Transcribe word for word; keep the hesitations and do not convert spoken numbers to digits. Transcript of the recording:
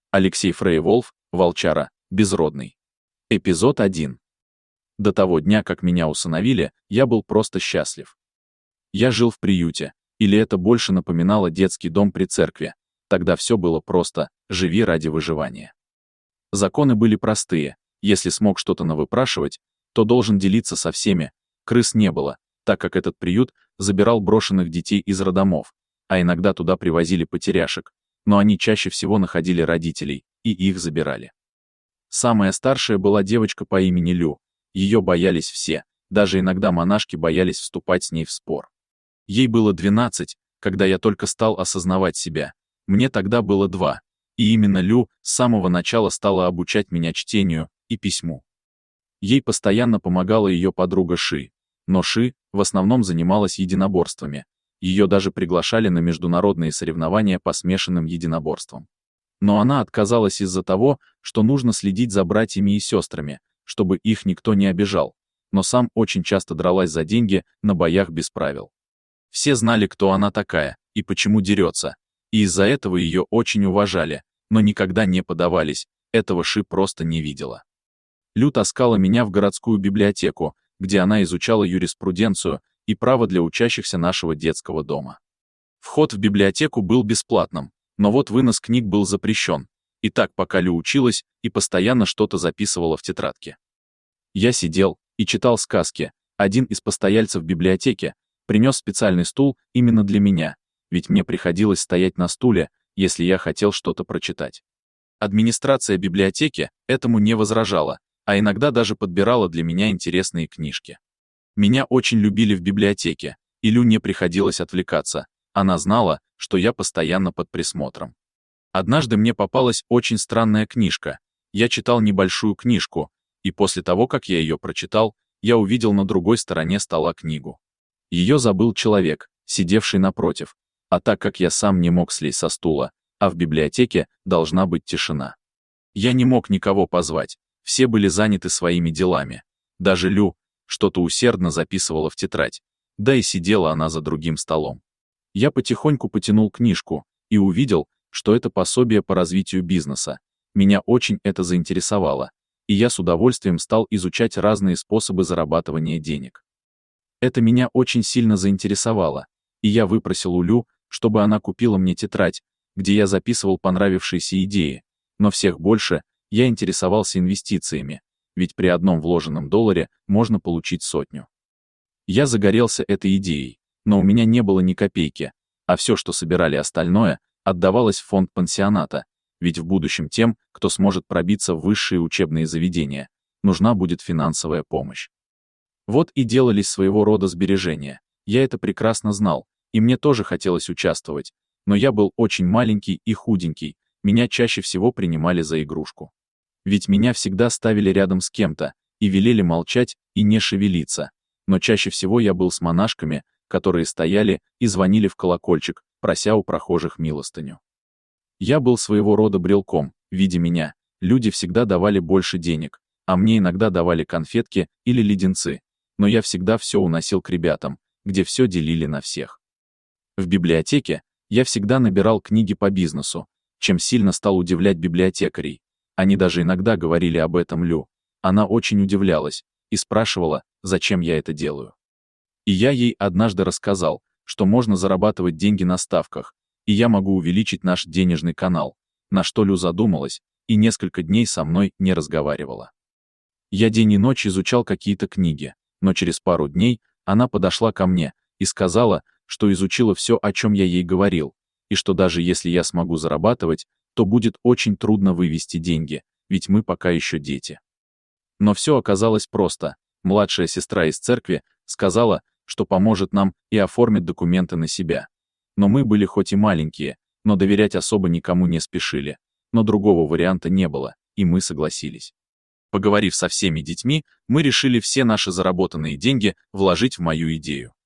Алексей Фрейволф, Волчара, Безродный. Эпизод один. До того дня, как меня усыновили, я был просто счастлив. Я жил в приюте, или это больше напоминало детский дом при церкви. Тогда все было просто: живи ради выживания. Законы были простые: если смог что-то навыпрашивать, то должен делиться со всеми. Крыс не было, так как этот приют забирал брошенных детей из роддомов, а иногда туда привозили потеряшек, но они чаще всего находили родителей, и их забирали. Самая старшая была девочка по имени Лю. Ее боялись все, даже иногда монашки боялись вступать с ней в спор. Ей было двенадцать, когда я только стал осознавать себя. Мне тогда было два, и именно Лю с самого начала стала обучать меня чтению и письму. Ей постоянно помогала ее подруга Ши, но Ши в основном занималась единоборствами. Ее даже приглашали на международные соревнования по смешанным единоборствам. Но она отказалась из-за того, что нужно следить за братьями и сестрами, чтобы их никто не обижал, но сам очень часто дралась за деньги на боях без правил. Все знали, кто она такая и почему дерется, и из-за этого ее очень уважали, но никогда не подавались, этого Ши просто не видела. Лю таскала меня в городскую библиотеку, где она изучала юриспруденцию и право для учащихся нашего детского дома. Вход в библиотеку был бесплатным, но вот вынос книг был запрещен. И так, пока Лю училась и постоянно что-то записывала в тетрадке. Я сидел и читал сказки. Один из постояльцев библиотеки принес специальный стул именно для меня, ведь мне приходилось стоять на стуле, если я хотел что-то прочитать. Администрация библиотеки этому не возражала, а иногда даже подбирала для меня интересные книжки. Меня очень любили в библиотеке, и Лю не приходилось отвлекаться. Она знала, что я постоянно под присмотром. Однажды мне попалась очень странная книжка. Я читал небольшую книжку, и после того, как я ее прочитал, я увидел на другой стороне стола книгу. Ее забыл человек, сидевший напротив, а так как я сам не мог слезть со стула, а в библиотеке должна быть тишина. Я не мог никого позвать, все были заняты своими делами. Даже Лю что-то усердно записывала в тетрадь, да и сидела она за другим столом. Я потихоньку потянул книжку и увидел, что это пособие по развитию бизнеса. Меня очень это заинтересовало, и я с удовольствием стал изучать разные способы зарабатывания денег. Это меня очень сильно заинтересовало, и я выпросил у Лю, чтобы она купила мне тетрадь, где я записывал понравившиеся идеи, но всех больше я интересовался инвестициями, ведь при одном вложенном долларе можно получить сотню. Я загорелся этой идеей, но у меня не было ни копейки, а все, что собирали остальное, отдавалось в фонд пансионата, ведь в будущем тем, кто сможет пробиться в высшие учебные заведения, нужна будет финансовая помощь. Вот и делались своего рода сбережения. Я это прекрасно знал, и мне тоже хотелось участвовать, но я был очень маленький и худенький, меня чаще всего принимали за игрушку. Ведь меня всегда ставили рядом с кем-то и велели молчать и не шевелиться, но чаще всего я был с монашками, которые стояли и звонили в колокольчик, прося у прохожих милостыню. Я был своего рода брелком. Видя меня, люди всегда давали больше денег, а мне иногда давали конфетки или леденцы, но я всегда все уносил к ребятам, где все делили на всех. В библиотеке я всегда набирал книги по бизнесу, чем сильно стал удивлять библиотекарей. Они даже иногда говорили об этом Лю. Она очень удивлялась и спрашивала, зачем я это делаю. И я ей однажды рассказал, что можно зарабатывать деньги на ставках, и я могу увеличить наш денежный канал, на что Лю задумалась и несколько дней со мной не разговаривала. Я день и ночь изучал какие-то книги, но через пару дней она подошла ко мне и сказала, что изучила все, о чем я ей говорил, и что даже если я смогу зарабатывать, то будет очень трудно вывести деньги, ведь мы пока еще дети. Но все оказалось просто. Младшая сестра из церкви сказала, что поможет нам и оформит документы на себя. Но мы были хоть и маленькие, но доверять особо никому не спешили. Но другого варианта не было, и мы согласились. Поговорив со всеми детьми, мы решили все наши заработанные деньги вложить в мою идею.